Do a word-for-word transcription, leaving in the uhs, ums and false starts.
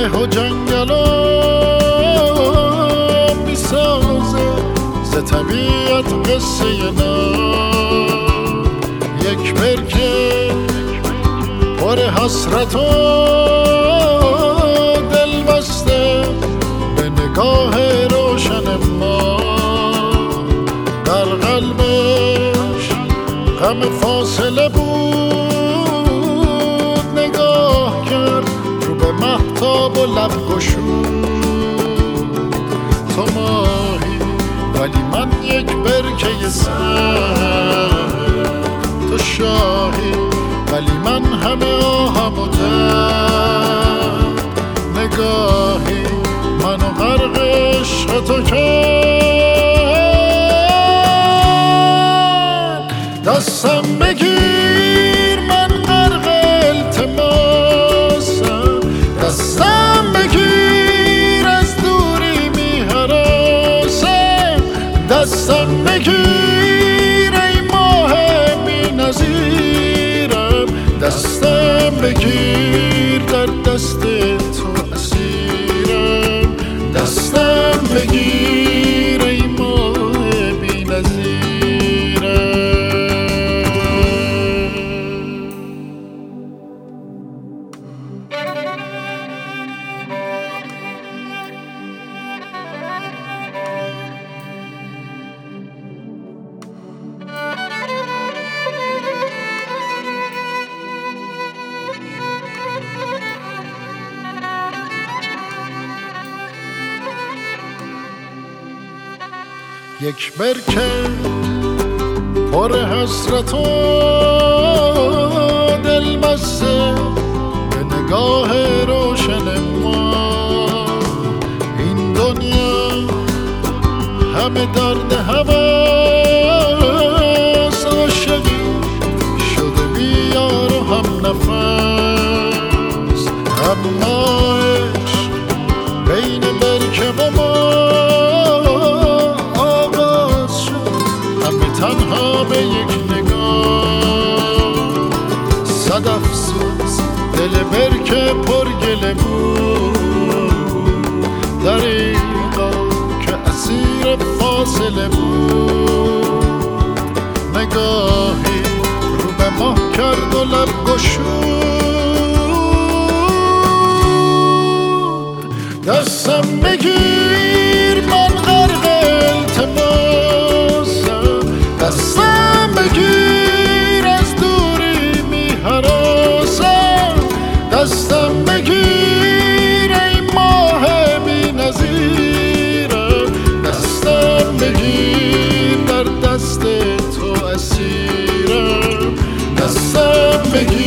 ده و جنگلا میسازه ز طبیعت قصه نو. یک برکه پر حسرت و دل بسته به نگاه روشن ما. در قلبش غم فاصله بود، نگاه کرد رو به مهتاب و لب گشود. تو ماهی ولی من یک برکه سر، تو شاهی ولی من همه آهم و درد. نگاهی منو غرق عشق تو کرد. دستم بگیر من غرق التماسم، دستم بگیر از دوری میهراسم. دستم بگیر ای ماه بی نظیرم، دستم بگیر در دست تو اسیرم. دستم بگیر ای ماه بی نظیرم. یک برکه پر حسرت و دل بسته به نگاه روشن ما. این دنیا همه درد هوس، عاشقی شده بیار و هم نفس. اما عشق بین برکه و ما تنها به یک نگاه. صد افسوس دل برکه پر گله بود، دریغا که اسیر فاصله بود. نگاهی رو به ماه کرد و لب گشود. دستم بگیر من غرق التماسم، دستم بگیر از دوری میهراسم. دستم بگیر ای ماه بی نظیرم، دستم بگیر در دست تو اسیرم. دستم بگیر